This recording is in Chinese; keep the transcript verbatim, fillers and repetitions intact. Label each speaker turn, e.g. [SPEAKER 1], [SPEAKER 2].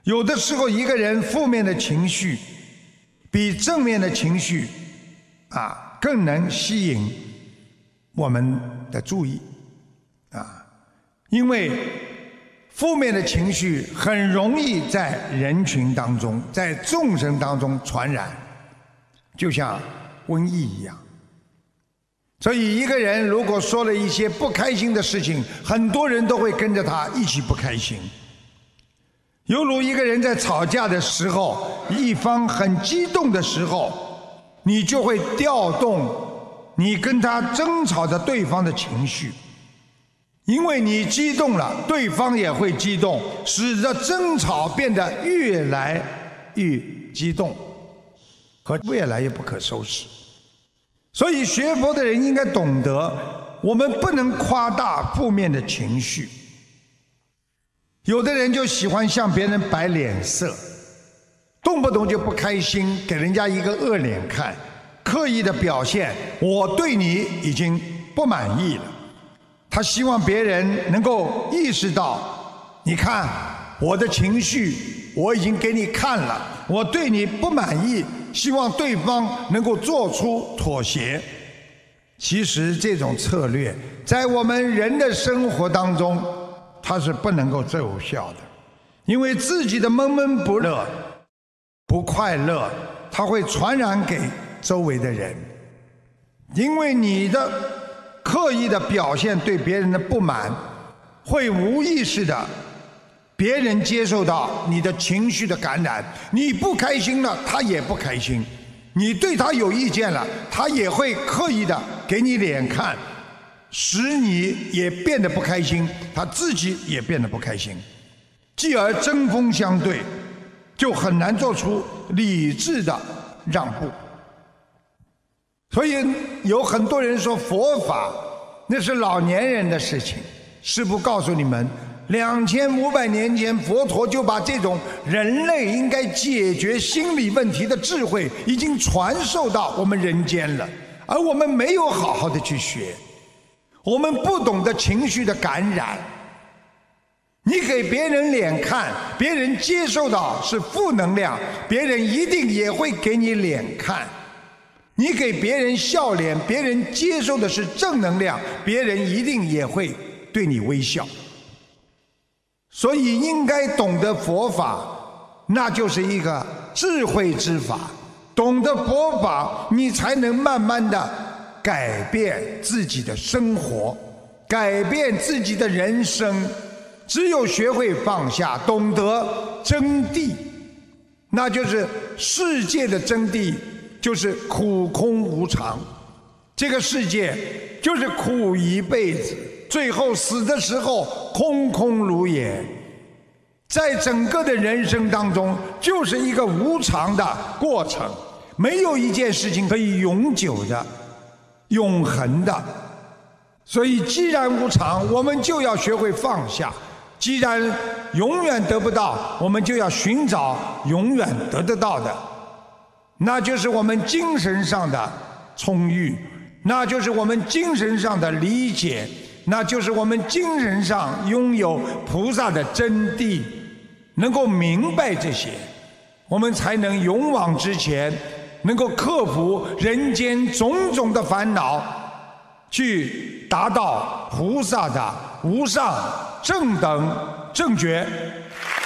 [SPEAKER 1] 有的时候，一个人负面的情绪比正面的情绪啊更能吸引我们的注意啊，因为负面的情绪很容易在人群当中、在众生当中传染，就像瘟疫一样。所以，一个人如果说了一些不开心的事情，很多人都会跟着他一起不开心。犹如一个人在吵架的时候，一方很激动的时候，你就会调动你跟他争吵的对方的情绪，因为你激动了，对方也会激动，使得争吵变得越来越激动，和越来越不可收拾。所以学佛的人应该懂得，我们不能夸大负面的情绪。有的人就喜欢向别人摆脸色，动不动就不开心，给人家一个恶脸看，刻意的表现我对你已经不满意了。他希望别人能够意识到，你看我的情绪我已经给你看了，我对你不满意，希望对方能够做出妥协。其实这种策略在我们人的生活当中它是不能够奏效的，因为自己的闷闷不乐、不快乐，它会传染给周围的人。因为你的刻意的表现对别人的不满，会无意识的别人接受到你的情绪的感染，你不开心了，他也不开心；你对他有意见了，他也会刻意的给你脸看，使你也变得不开心，他自己也变得不开心，继而针锋相对，就很难做出理智的让步。所以有很多人说佛法那是老年人的事情，师父告诉你们，两千五百年前佛陀就把这种人类应该解决心理问题的智慧已经传授到我们人间了，而我们没有好好的去学，我们不懂得情绪的感染。你给别人脸看，别人接受到是负能量，别人一定也会给你脸看。你给别人笑脸，别人接受的是正能量，别人一定也会对你微笑。所以应该懂得佛法，那就是一个智慧之法。懂得佛法，你才能慢慢的改变自己的生活，改变自己的人生。只有学会放下，懂得真谛，那就是世界的真谛，就是苦空无常。这个世界就是苦一辈子，最后死的时候空空如也。在整个的人生当中，就是一个无常的过程，没有一件事情可以永久的、永恒的。所以既然无常，我们就要学会放下；既然永远得不到，我们就要寻找永远得得到的，那就是我们精神上的充裕，那就是我们精神上的理解，那就是我们精神上拥有菩萨的真谛。能够明白这些，我们才能勇往直前，能够克服人间种种的烦恼，去达到菩萨的无上正等正觉。